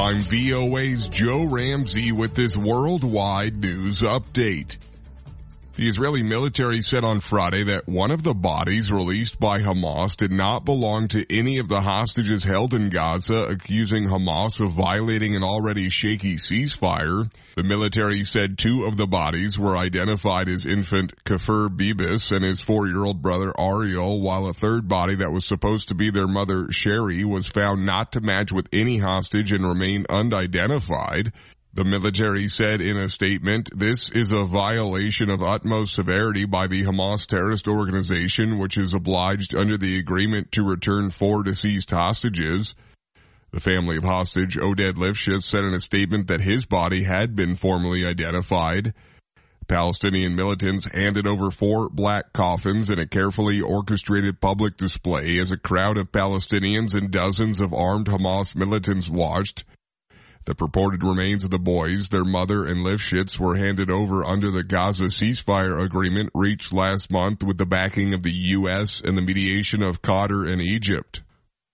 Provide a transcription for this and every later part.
I'm VOA's Joe Ramsey with this worldwide news update. The Israeli military said on Friday that one of the bodies released by Hamas did not belong to any of the hostages held in Gaza, accusing Hamas of violating an already shaky ceasefire. The military said 2 of the bodies were identified as infant Kafir Bibis and his 4-year-old brother Ariel, while a third body that was supposed to be their mother Sherry was found not to match with any hostage and remain unidentified. The military said in a statement, "This is a violation of utmost severity by the Hamas terrorist organization, which is obliged under the agreement to return 4 deceased hostages." The family of hostage Oded Lifshitz said in a statement that his body had been formally identified. Palestinian militants handed over 4 black coffins in a carefully orchestrated public display as a crowd of Palestinians and dozens of armed Hamas militants watched. The purported remains of the boys, their mother, and Lifshitz were handed over under the Gaza ceasefire agreement reached last month with the backing of the U.S. and the mediation of Qatar and Egypt.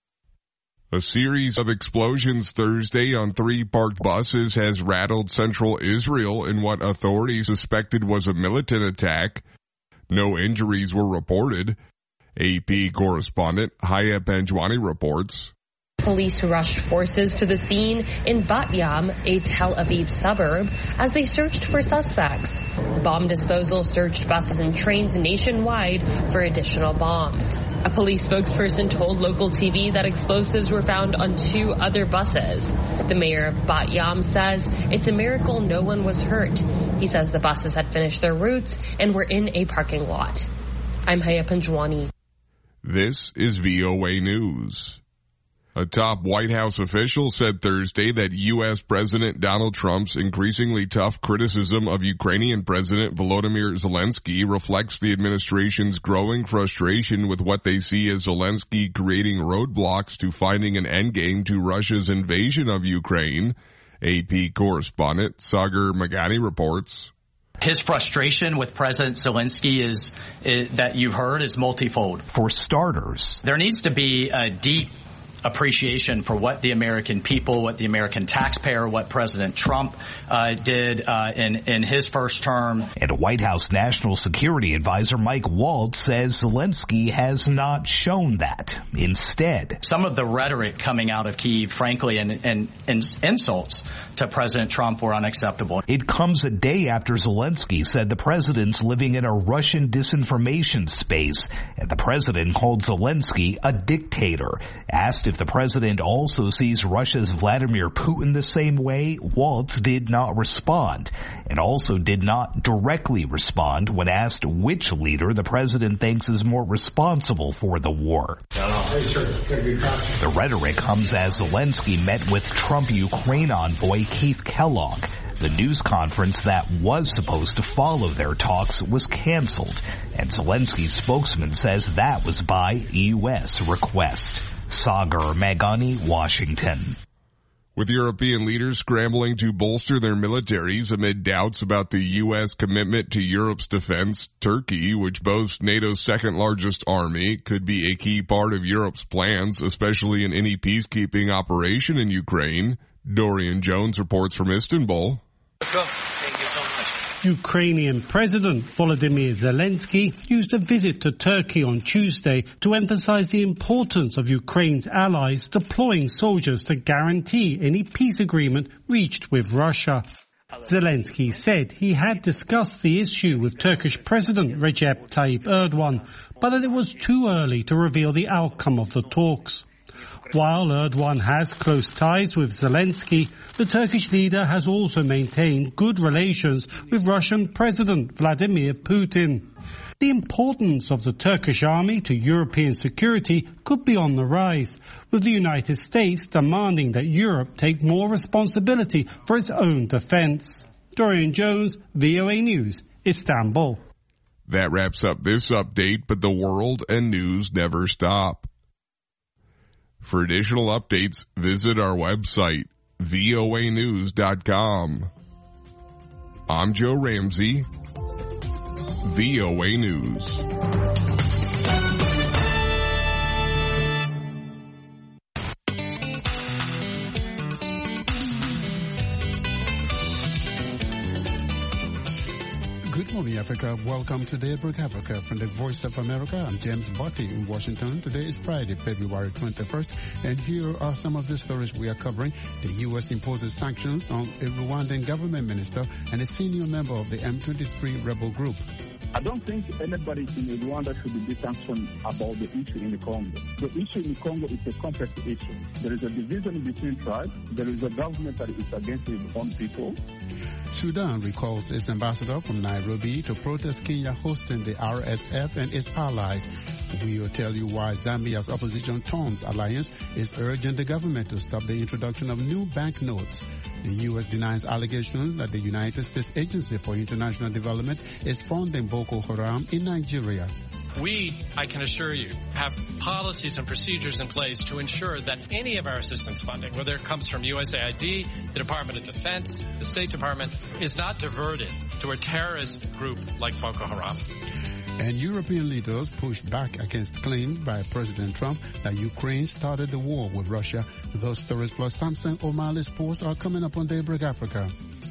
A series of explosions Thursday on 3 parked buses has rattled central Israel in what authorities suspected was a militant attack. No injuries were reported. AP correspondent Haya Panjwani reports. Police rushed forces to the scene in Bat Yam, a Tel Aviv suburb, as they searched for suspects. Bomb disposal searched buses and trains nationwide for additional bombs. A police spokesperson told local TV that explosives were found on 2 other buses. The mayor of Bat Yam says it's a miracle no one was hurt. He says the buses had finished their routes and were in a parking lot. I'm Haya Panjwani. This is VOA News. A top White House official said Thursday that U.S. President Donald Trump's increasingly tough criticism of Ukrainian President Volodymyr Zelensky reflects the administration's growing frustration with what they see as Zelensky creating roadblocks to finding an endgame to Russia's invasion of Ukraine. AP correspondent Sagar Magani reports. His frustration with President Zelensky is that you've heard is multifold. For starters, there needs to be a deep appreciation for what the American people, what the American taxpayer, what President Trump did in his first term. And White House National Security Advisor Mike Waltz says Zelensky has not shown that. Instead, some of the rhetoric coming out of Kyiv, frankly, and insults to President Trump were unacceptable. It comes a day after Zelensky said the president's living in a Russian disinformation space, and the president called Zelensky a dictator. Asked if the president also sees Russia's Vladimir Putin the same way, Waltz did not respond, and also did not directly respond when asked which leader the president thinks is more responsible for the war. The rhetoric comes as Zelensky met with Trump Ukraine envoy Keith Kellogg. The news conference that was supposed to follow their talks was canceled, and Zelensky's spokesman says that was by U.S. request. Sagar Magani, Washington. With European leaders scrambling to bolster their militaries amid doubts about the U.S. commitment to Europe's defense, Turkey, which boasts NATO's second-largest army, could be a key part of Europe's plans, especially in any peacekeeping operation in Ukraine. Dorian Jones reports from Istanbul. Thank you so much. Ukrainian President Volodymyr Zelensky used a visit to Turkey on Tuesday to emphasize the importance of Ukraine's allies deploying soldiers to guarantee any peace agreement reached with Russia. Zelensky said he had discussed the issue with Turkish President Recep Tayyip Erdogan, but that it was too early to reveal the outcome of the talks. While Erdogan has close ties with Zelensky, the Turkish leader has also maintained good relations with Russian President Vladimir Putin. The importance of the Turkish army to European security could be on the rise, with the United States demanding that Europe take more responsibility for its own defense. Dorian Jones, VOA News, Istanbul. That wraps up this update, but the world and news never stop. For additional updates, visit our website, voanews.com. I'm Joe Ramsey, VOA News. morning, Africa. Welcome to Daybreak Africa from the Voice of America. I'm James Botti in Washington. Today is Friday, February 21st, and here are some of the stories we are covering. The U.S. imposes sanctions on a Rwandan government minister and a senior member of the M23 rebel group. I don't think anybody in Rwanda should be sanctioned about the issue in the Congo. The issue in the Congo is a complex issue. There is a division between tribes. There is a government that is against its own people. Sudan recalls its ambassador from Nairobi to protest Kenya hosting the RSF and its allies. We will tell you why Zambia's opposition Ton's alliance is urging the government to stop the introduction of new banknotes. The U.S. denies allegations that the United States Agency for International Development is funding Boko Haram in Nigeria. We, I can assure you, have policies and procedures in place to ensure that any of our assistance funding, whether it comes from USAID, the Department of Defense, the State Department, is not diverted to a terrorist group like Boko Haram. And European leaders pushed back against claims by President Trump that Ukraine started the war with Russia. Those stories plus Samson O'Malley's posts are coming up on Daybreak Africa.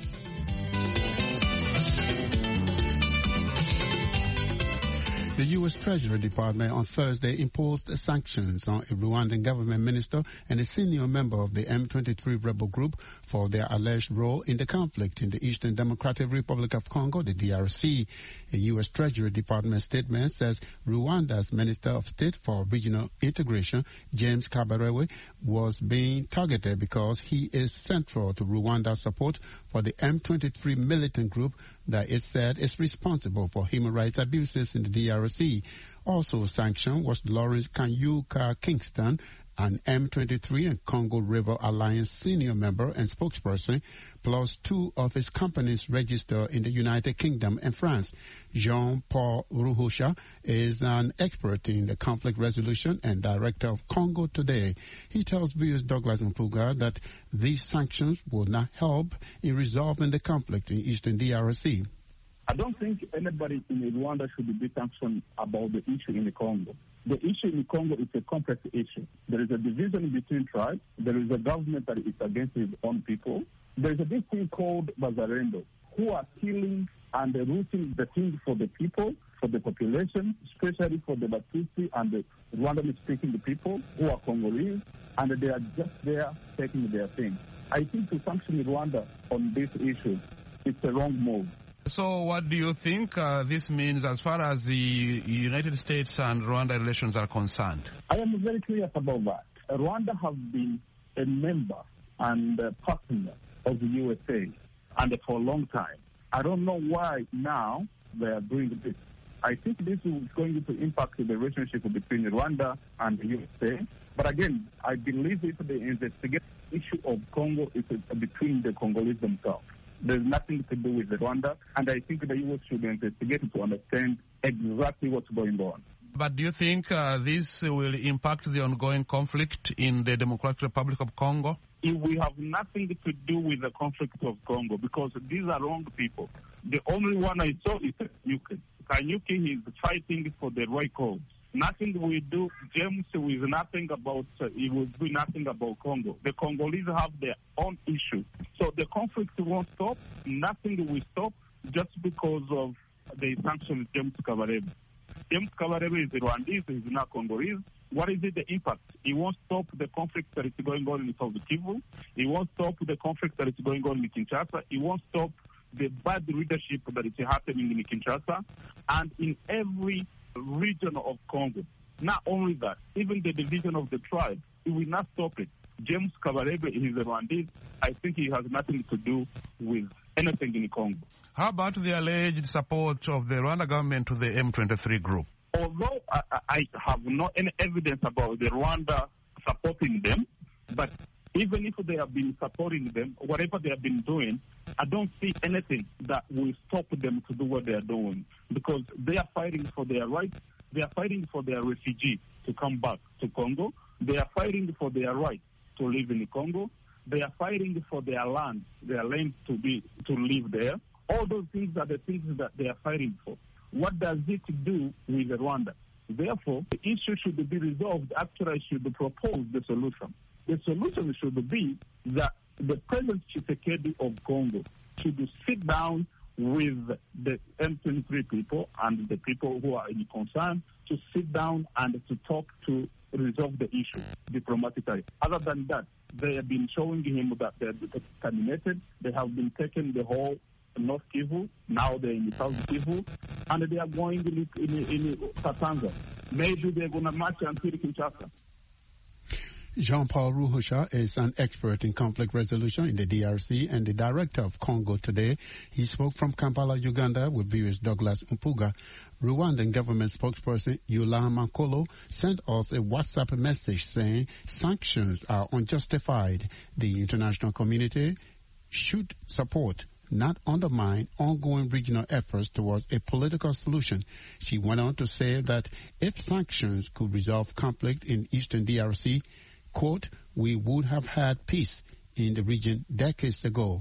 The U.S. Treasury Department on Thursday imposed sanctions on a Rwandan government minister and a senior member of the M23 rebel group for their alleged role in the conflict in the Eastern Democratic Republic of Congo, the DRC. A U.S. Treasury Department statement says Rwanda's Minister of State for Regional Integration, James Kabarebe, was being targeted because he is central to Rwanda's support for the M23 militant group that it said is responsible for human rights abuses in the DRC. Also sanctioned was Lawrence Kanyuka Kingston, an M23 and Congo River Alliance senior member and spokesperson, plus two of his companies registered in the United Kingdom and France. Jean-Paul Ruhusha is an expert in the conflict resolution and director of Congo Today. He tells viewers Douglas Mpuga that these sanctions will not help in resolving the conflict in Eastern DRC. I don't think anybody in Rwanda should be sanctioned about the issue in the Congo. The issue in the Congo is a complex issue. There is a division between tribes. There is a government that is against its own people. There is a big thing called Bazarendo, who are killing and rooting the things for the people, for the population, especially for the Batusi and the Rwandan-speaking people who are Congolese, and they are just there taking their thing. I think to sanction Rwanda on this issue, it's a wrong move. So what do you think this means as far as the United States and Rwanda relations are concerned? I am very clear about that. Rwanda has been a member and a partner of the USA and for a long time. I don't know why now they are doing this. I think this is going to impact the relationship between Rwanda and the USA. But again, I believe if they investigate the issue of Congo, it's between the Congolese themselves. There's nothing to do with Rwanda, and I think the U.S. should investigate to understand exactly what's going on. But do you think this will impact the ongoing conflict in the Democratic Republic of Congo? We have nothing to do with the conflict of Congo because these are wrong people. The only one I saw is Kanyuki. Kanyuki is fighting for the right cause. Nothing we do, James, with nothing about, he will do nothing about Congo. The Congolese have their own issue. So the conflict won't stop. Nothing will stop just because of the sanctions James Kabarebe. James Kabarebe is Rwandese, he's not Congolese. What is it, the impact? He won't stop the conflict that is going on in South Kivu. He won't stop the conflict that is going on in Kinshasa. He won't stop the bad leadership that is happening in Kinshasa and in every region of Congo. Not only that, even the division of the tribe, it will not stop it. James Kabarebe is a Rwandese. I think he has nothing to do with anything in Congo. How about the alleged support of the Rwanda government to the M23 group? Although I have no any evidence about the Rwanda supporting them, but even if they have been supporting them, whatever they have been doing, I don't see anything that will stop them to do what they are doing because they are fighting for their rights. They are fighting for their refugees to come back to Congo. They are fighting for their right to live in Congo. They are fighting for their land to live there. All those things are the things that they are fighting for. What does it do with Rwanda? Therefore, the issue should be resolved after I should propose the solution. The solution should be that the President Tshisekedi of Congo should sit down with the M23 people and the people who are in concern to sit down and to talk to resolve the issue diplomatically. Other than that, they have been showing him that they're terminated. They have been taking the whole North Kivu. Now they're in South Kivu, and they are going in Katanga. Maybe they're going to march until Kinshasa. Jean-Paul Ruhusha is an expert in conflict resolution in the DRC and the director of Congo Today. He spoke from Kampala, Uganda, with viewers Douglas Mpuga. Rwandan government spokesperson Yula Makolo sent us a WhatsApp message saying sanctions are unjustified. The international community should support, not undermine, ongoing regional efforts towards a political solution. She went on to say that if sanctions could resolve conflict in eastern DRC, quote, we would have had peace in the region decades ago.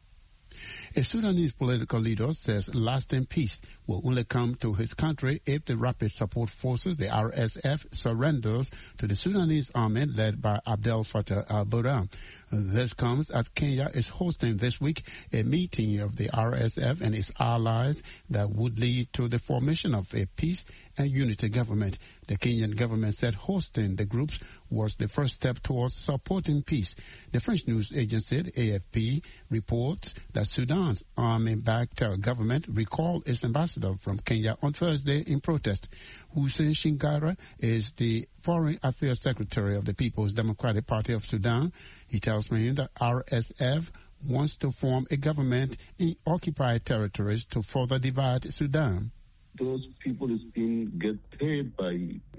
A Sudanese political leader says lasting peace will only come to his country if the Rapid Support Forces, the RSF, surrenders to the Sudanese army led by Abdel Fattah al-Burhan. This comes as Kenya is hosting this week a meeting of the RSF and its allies that would lead to the formation of a peace and unity government. The Kenyan government said hosting the groups was the first step towards supporting peace. The French news agency, AFP, reports that Sudan's army-backed government recalled its ambassador from Kenya on Thursday in protest. Hussein Shingara is the Foreign Affairs Secretary of the People's Democratic Party of Sudan. He tells me that RSF wants to form a government in occupied territories to further divide Sudan. Those people is being get paid by,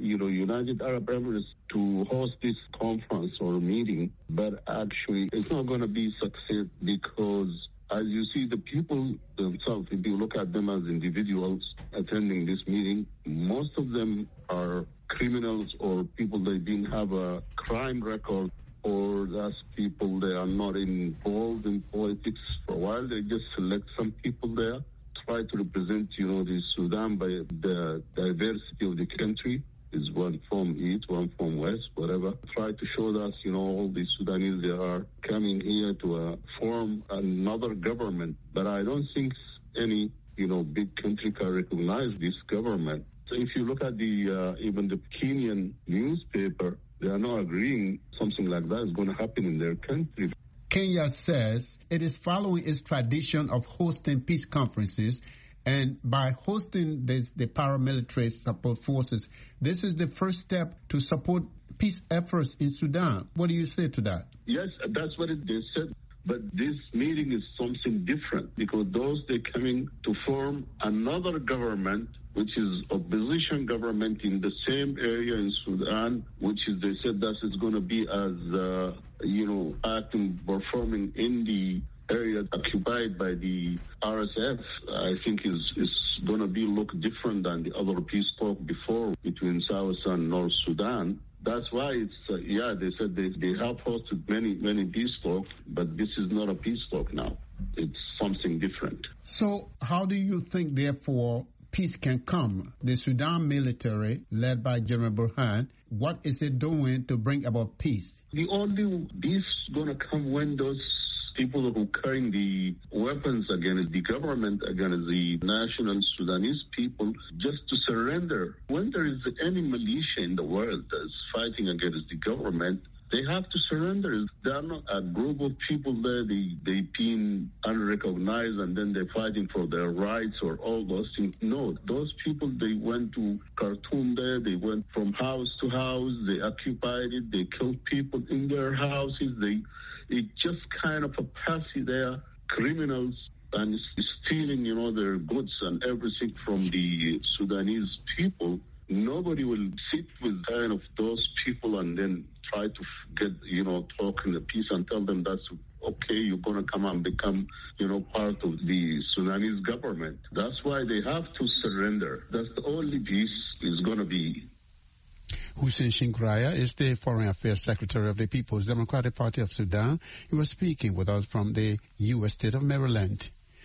United Arab Emirates to host this conference or meeting, but actually it's not going to be success because as you see, the people themselves, if you look at them as individuals attending this meeting, most of them are criminals or people that didn't have a crime record, or that's people that are not involved in politics for a while. They just select some people there, try to represent, the Sudan by the diversity of the country. Is one from East, one from West, whatever. Try to show that, all the Sudanese, they are coming here to form another government. But I don't think any, big country can recognize this government. So if you look at even the Kenyan newspaper, they are not agreeing something like that is going to happen in their country. Kenya says it is following its tradition of hosting peace conferences. And by hosting the paramilitary support forces, this is the first step to support peace efforts in Sudan. What do you say to that? Yes, that's what they said. But this meeting is something different because they're coming to form another government, which is opposition government in the same area in Sudan, which is, they said that is going to be as, performing in the area occupied by the RSF, I think is going to look different than the other peace talk before between South and North Sudan. That's why it's, they said they have hosted many peace talks, but this is not a peace talk now. It's something different. So how do you think, therefore, peace can come? The Sudan military, led by General Burhan, what is it doing to bring about peace? The only peace is going to come when those people who are carrying the weapons against the government, against the national Sudanese people, just to surrender. When there is any militia in the world that's fighting against the government, they have to surrender. They are not a group of people there, they've been unrecognized and then they're fighting for their rights or all those things. No, those people, they went to Khartoum there, they went from house to house, they occupied it, they killed people in their houses, it's just kind of a patsy there, criminals, and stealing, their goods and everything from the Sudanese people. Nobody will sit with kind of those people and then try to get, talk in the peace and tell them that's okay, you're going to come and become, part of the Sudanese government. That's why they have to surrender. That's the only peace is going to be. Hussein Shingraya is the Foreign Affairs Secretary of the People's Democratic Party of Sudan. He was speaking with us from the U.S. state of Maryland.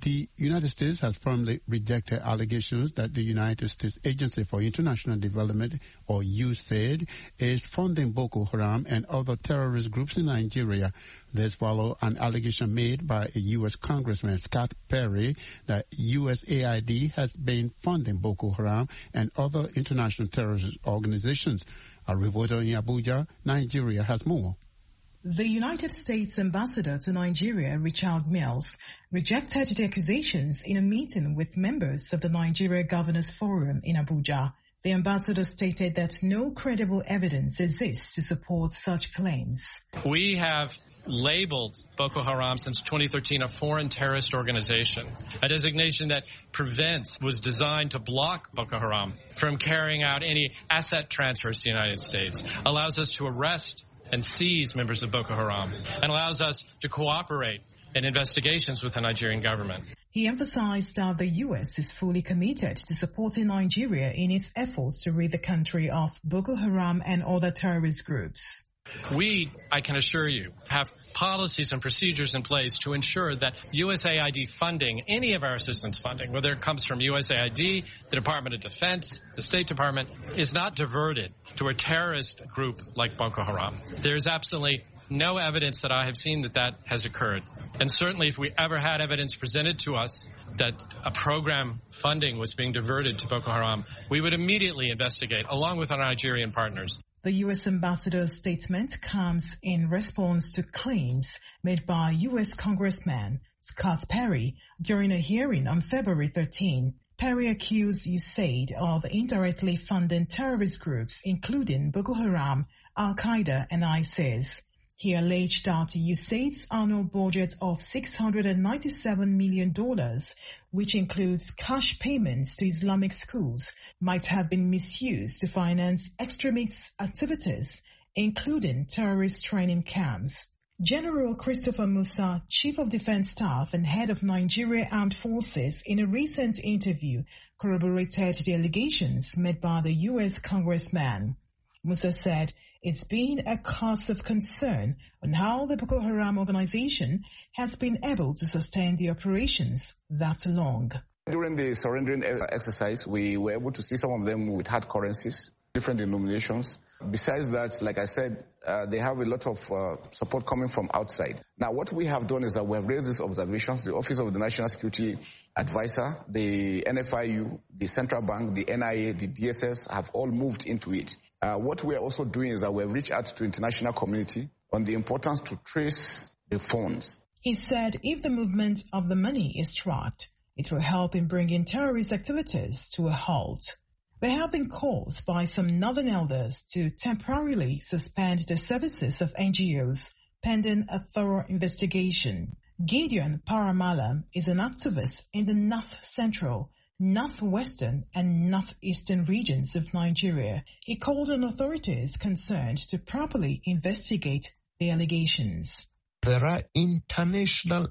The United States has firmly rejected allegations that the United States Agency for International Development, or USAID, is funding Boko Haram and other terrorist groups in Nigeria. This follows an allegation made by a U.S. Congressman, Scott Perry, that USAID has been funding Boko Haram and other international terrorist organizations. A reporter in Abuja, Nigeria, has more. The United States ambassador to Nigeria, Richard Mills, rejected the accusations in a meeting with members of the Nigeria Governors Forum in Abuja. The ambassador stated that no credible evidence exists to support such claims. We have labeled Boko Haram since 2013 a foreign terrorist organization, a designation that was designed to block Boko Haram from carrying out any asset transfers to the United States, allows us to arrest and seize members of Boko Haram, and allows us to cooperate in investigations with the Nigerian government. He emphasized that the U.S. is fully committed to supporting Nigeria in its efforts to rid the country of Boko Haram and other terrorist groups. We, I can assure you, have policies and procedures in place to ensure that USAID funding, any of our assistance funding, whether it comes from USAID, the Department of Defense, the State Department, is not diverted to a terrorist group like Boko Haram. There's absolutely no evidence that I have seen that has occurred. And certainly if we ever had evidence presented to us that a program funding was being diverted to Boko Haram, we would immediately investigate, along with our Nigerian partners. The U.S. ambassador's statement comes in response to claims made by U.S. Congressman Scott Perry during a hearing on February 13. Perry accused USAID of indirectly funding terrorist groups, including Boko Haram, Al-Qaeda, and ISIS. He alleged that USAID's annual budget of $697 million, which includes cash payments to Islamic schools, might have been misused to finance extremist activities, including terrorist training camps. General Christopher Musa, Chief of Defense Staff and head of Nigeria Armed Forces, in a recent interview corroborated the allegations made by the U.S. Congressman. Musa said it's been a cause of concern on how the Boko Haram organization has been able to sustain the operations that long. During the surrendering exercise, we were able to see some of them with hard currencies, different denominations. Besides that, like I said, they have a lot of support coming from outside. Now, what we have done is that we have raised these observations. The Office of the National Security Advisor, the NFIU, the Central Bank, the NIA, the DSS have all moved into it. What we are also doing is that we have reached out to the international community on the importance to trace the funds. He said if the movement of the money is tracked, it will help in bringing terrorist activities to a halt. There have been calls by some northern elders to temporarily suspend the services of NGOs pending a thorough investigation. Gideon Paramalam is an activist in the North Central, Northwestern and Northeastern regions of Nigeria. He called on authorities concerned to properly investigate the allegations. There are international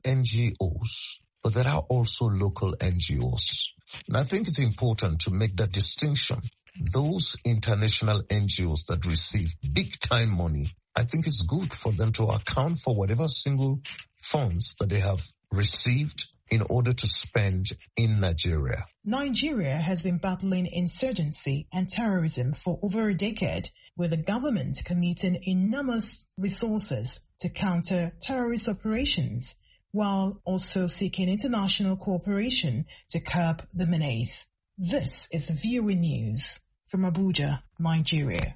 NGOs, but there are also local NGOs. And I think it's important to make that distinction. Those international NGOs that receive big-time money, I think it's good for them to account for whatever single funds that they have received in order to spend in Nigeria. Nigeria has been battling insurgency and terrorism for over a decade, with the government committing enormous resources to counter terrorist operations, while also seeking international cooperation to curb the menace. This is VOA News from Abuja, Nigeria.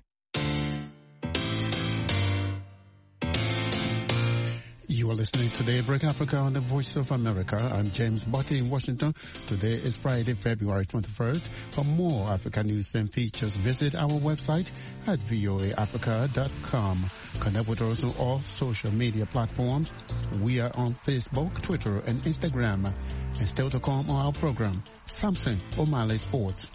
You are listening to Daybreak Africa on the Voice of America. I'm James Botti in Washington. Today is Friday, February 21st. For more Africa news and features, visit our website at voaafrica.com. Connect with us on all social media platforms. We are on Facebook, Twitter, and Instagram. And still to come on our program, Samson O'Malley Sports.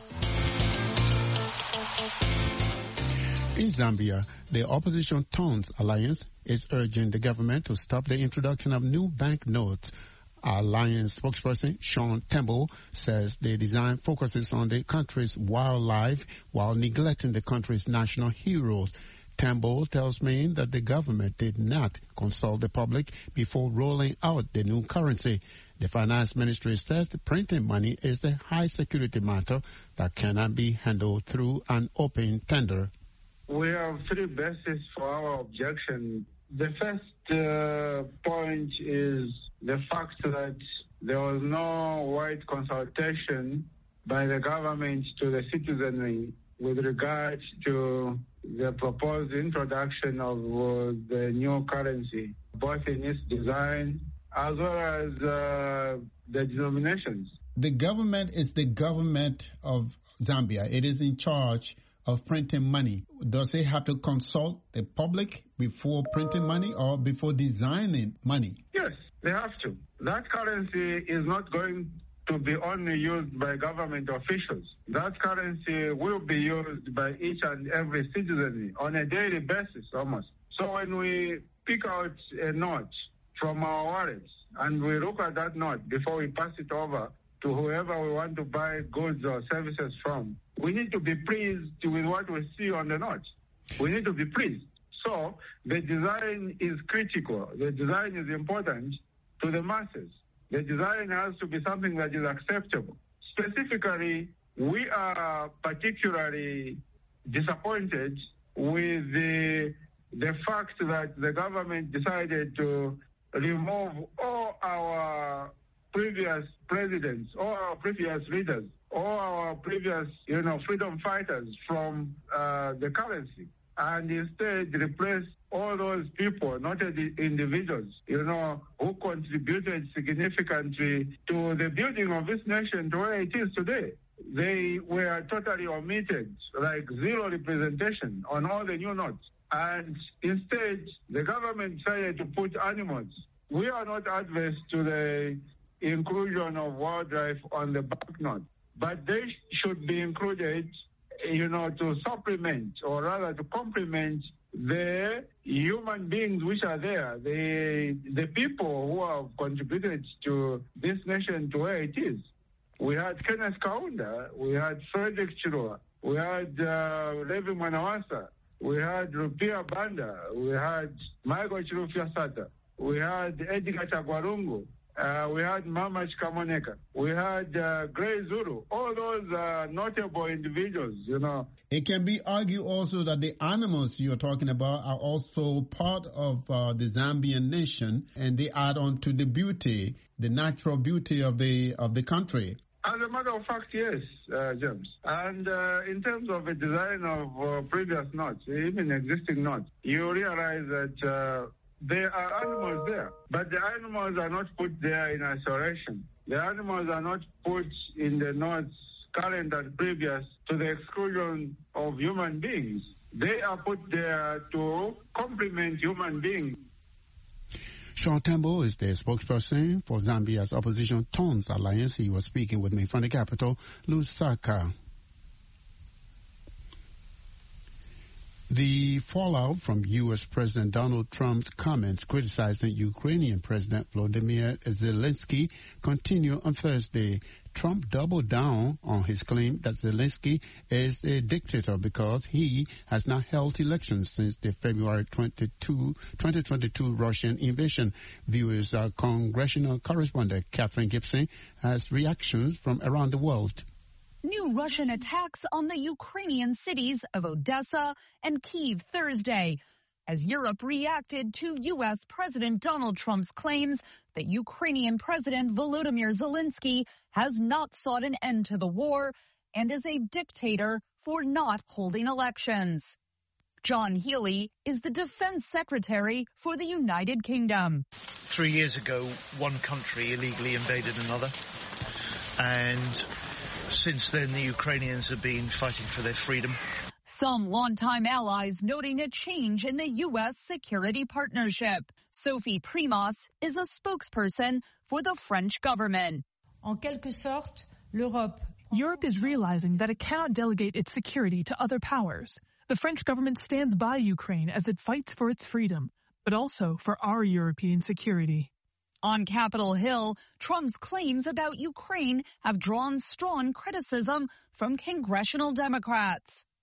In Zambia, the opposition Tongues Alliance is urging the government to stop the introduction of new banknotes. Alliance spokesperson Sean Tembo says the design focuses on the country's wildlife while neglecting the country's national heroes. Tambo tells me that the government did not consult the public before rolling out the new currency. The finance ministry says the printing money is a high security matter that cannot be handled through an open tender. We have three bases for our objection. The first point is the fact that there was no wide consultation by the government to the citizenry with regard to the proposed introduction of the new currency, both in its design as well as the denominations. The government is the government of Zambia. It is in charge of printing money. Does it have to consult the public before printing money or before designing money? Yes, they have to. That currency is not going to be only used by government officials. That currency will be used by each and every citizen on a daily basis almost. So when we pick out a note from our wallets and we look at that note before we pass it over to whoever we want to buy goods or services from, we need to be pleased with what we see on the note. We need to be pleased. So the design is critical. The design is important to the masses. The design has to be something that is acceptable. Specifically, we are particularly disappointed with the fact that the government decided to remove all our previous presidents, all our previous leaders, all our previous, freedom fighters from the currency, and instead replace all those people, not the individuals, who contributed significantly to the building of this nation to where it is today. They were totally omitted, like zero representation on all the new notes. And instead, the government decided to put animals. We are not adverse to the inclusion of wildlife on the banknote, but they should be included, to supplement or rather to complement the human beings which are there, the people who have contributed to this nation to where it is. We had Kenneth Kaunda, we had Frederick Chirua, we had Levi Mwanawasa, we had Rupia Banda, we had Michael Chirufya Sata, we had Edgar Chagwarungu, we had Mama Chikamoneka, we had Gray Zulu. All those notable individuals, It can be argued also that the animals you're talking about are also part of the Zambian nation, and they add on to the beauty, the natural beauty of the country. As a matter of fact, yes, James. And in terms of the design of previous notes, even existing notes, you realize that there are animals there, but the animals are not put there in isolation. The animals are not put in the notes current and previous to the exclusion of human beings. They are put there to complement human beings. Sean Tambo is the spokesperson for Zambia's opposition Tongues Alliance. He was speaking with me from the capital, Lusaka. The fallout from U.S. President Donald Trump's comments criticizing Ukrainian President Volodymyr Zelensky continue on Thursday. Trump doubled down on his claim that Zelensky is a dictator because he has not held elections since the February 2022 Russian invasion. Viewers, congressional correspondent Catherine Gibson has reactions from around the world. New Russian attacks on the Ukrainian cities of Odessa and Kyiv Thursday, as Europe reacted to U.S. President Donald Trump's claims that Ukrainian President Volodymyr Zelensky has not sought an end to the war and is a dictator for not holding elections. John Healey is the Defense Secretary for the United Kingdom. 3 years ago, one country illegally invaded another, and since then, the Ukrainians have been fighting for their freedom. Some longtime allies noting a change in the U.S. security partnership. Sophie Primas is a spokesperson for the French government. En quelque sorte, l'Europe is realizing that it cannot delegate its security to other powers. The French government stands by Ukraine as it fights for its freedom, but also for our European security. On Capitol Hill, Trump's claims about Ukraine have drawn strong criticism from congressional Democrats.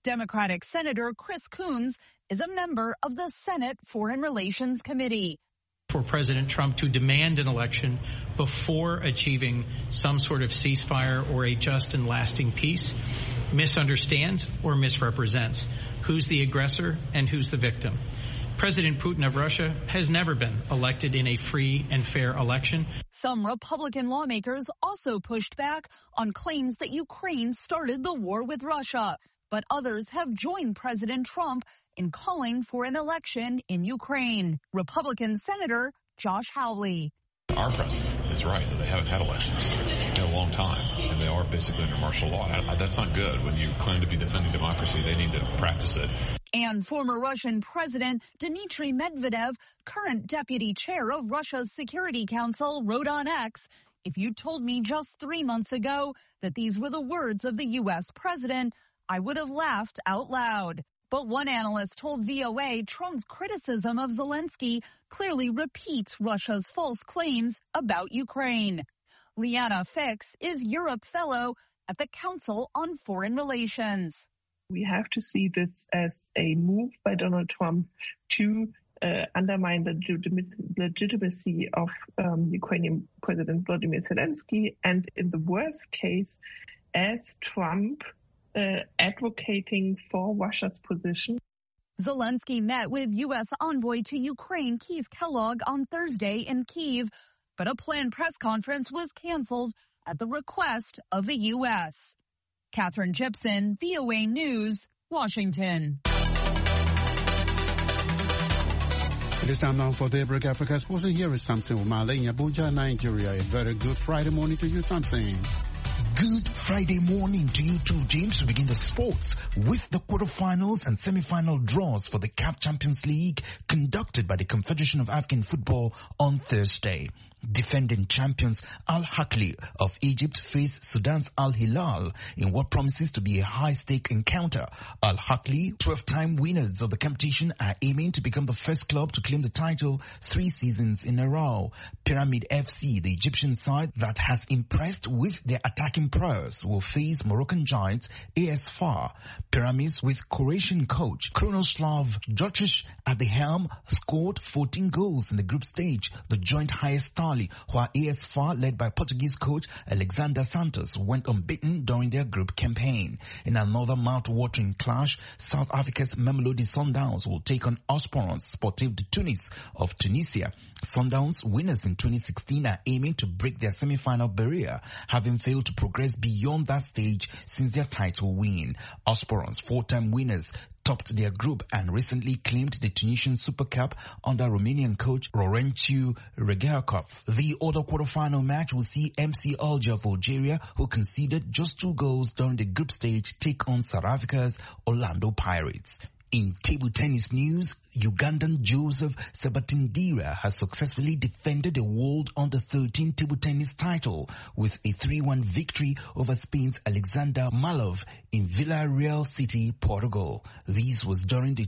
Democratic Senator Chris Coons is a member of the Senate Foreign Relations Committee. For President Trump to demand an election before achieving some sort of ceasefire or a just and lasting peace misunderstands or misrepresents who's the aggressor and who's the victim. President Putin of Russia has never been elected in a free and fair election. Some Republican lawmakers also pushed back on claims that Ukraine started the war with Russia, but others have joined President Trump in calling for an election in Ukraine. Republican Senator Josh Hawley. Our president is right that they haven't had elections in a long time, and they are basically under martial law. That's not good. When you claim to be defending democracy, they need to practice it. And former Russian President Dmitry Medvedev, current deputy chair of Russia's Security Council, wrote on X, "If you told me just 3 months ago that these were the words of the U.S. president, I would have laughed out loud." But one analyst told VOA Trump's criticism of Zelensky clearly repeats Russia's false claims about Ukraine. Liana Fix is Europe Fellow at the Council on Foreign Relations. We have to see this as a move by Donald Trump to undermine the legitimacy of Ukrainian President Volodymyr Zelensky, and in the worst case, as Trump advocating for Russia's position. Zelensky met with U.S. envoy to Ukraine Keith Kellogg on Thursday in Kyiv, but a planned press conference was canceled at the request of the U.S. Catherine Gibson, VOA News, Washington. It is time now for Daybreak Africa Sports, and here is Samson Umale in Abuja, Nigeria. A very good Friday morning to you, Samson. Good Friday morning to you too, James. We begin the sports with the quarterfinals and semi-final draws for the CAF Champions League conducted by the Confederation of African Football on Thursday. Defending champions Al Ahly of Egypt face Sudan's Al Hilal in what promises to be a high-stake encounter. Al Ahly, 12-time winners of the competition, are aiming to become the first club to claim the title 3 seasons in a row. Pyramid FC, the Egyptian side that has impressed with their attacking prowess, will face Moroccan giants AS FAR. Pyramids, with Croatian coach Krunoslav Djordjic at the helm, scored 14 goals in the group stage, the joint highest tally, while AS FAR, led by Portuguese coach Alexander Santos, went unbeaten during their group campaign. In another mouth-watering clash, South Africa's Mamelodi Sundowns will take on Esperance Sportive de Tunis of Tunisia. Sundowns, winners in 2016, are aiming to break their semi-final barrier, having failed to progress beyond that stage since their title win. Esperance, 4-time winners, topped their group and recently claimed the Tunisian Super Cup under Romanian coach Laurențiu Regearkov. The other quarterfinal match will see MC Alger of Algeria, who conceded just 2 goals during the group stage, take on South Africa's Orlando Pirates. In table tennis news, Ugandan Joseph Sabatindira has successfully defended the World Under-13 table tennis title with a 3-1 victory over Spain's Alexander Malov in Villarreal City, Portugal. This was during the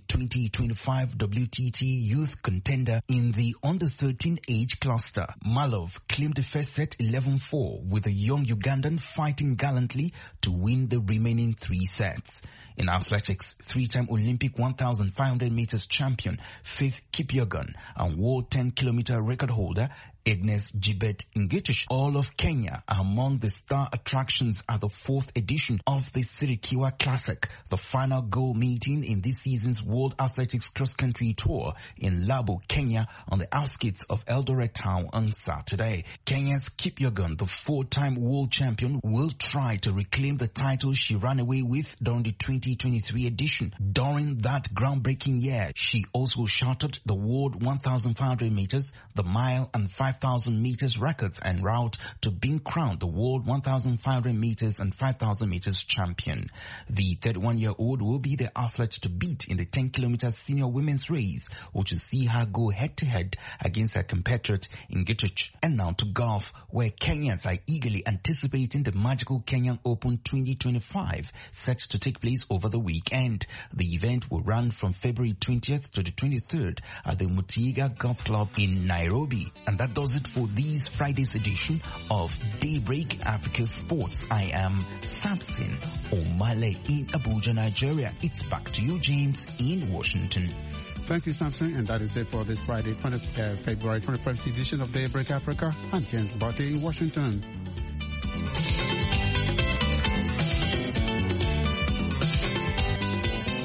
2025 WTT Youth Contender in the Under-13 age cluster. Malov claimed the first set 11-4, with the young Ugandan fighting gallantly to win the remaining 3 sets. In athletics, 3-time Olympic 1,500 meters champion Faith Kipyegon and world 10-kilometer record holder Agnes Jibet Ngetich, all of Kenya, are among the star attractions at the 4th edition of the Sirikiwa Classic, the final goal meeting in this season's World Athletics Cross-Country Tour in Labo, Kenya, on the outskirts of Eldoret Town on Saturday. Kenya's Kipyegon, the 4-time world champion, will try to reclaim the title she ran away with during the 2023 edition. During that groundbreaking year, she also shattered the world 1,500 meters, the mile and 5,000 meters records en route to being crowned the world 1,500 meters and 5,000 meters champion. The 31-year-old will be the athlete to beat in the 10-kilometer senior women's race, which will see her go head-to-head against her compatriot Ngetich. And now to golf, where Kenyans are eagerly anticipating the magical Kenyan Open 2025, set to take place over the weekend. The event will run from February 20th to the 23rd at the Mutiiga Golf Club in Nairobi, and that does it for this Friday's edition of Daybreak Africa Sports. I am Samson Omale in Abuja, Nigeria. It's back to you, James, in Washington. Thank you, Samson. And that is it for this Friday, February 21st edition of Daybreak Africa. I'm James Botte in Washington.